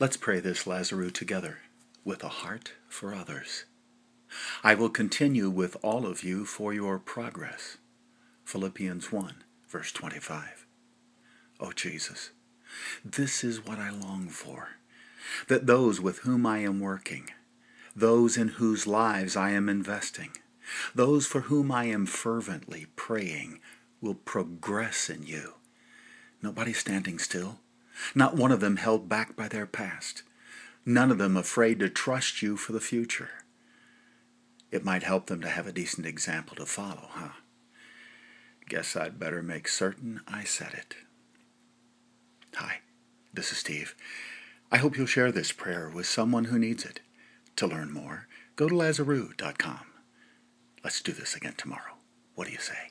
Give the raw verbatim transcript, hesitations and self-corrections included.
Let's pray this Lazarus together with a heart for others. I will continue with all of you for your progress. Philippians one, verse twenty-five. Oh Jesus, this is what I long for, that those with whom I am working, those in whose lives I am investing, those for whom I am fervently praying will progress in you. Nobody standing still, not one of them held back by their past, none of them afraid to trust you for the future. It might help them to have a decent example to follow, huh? Guess I'd better make certain I said it. Hi, this is Steve. I hope you'll share this prayer with someone who needs it. To learn more, go to lazarus dot com. Let's do this again tomorrow. What do you say?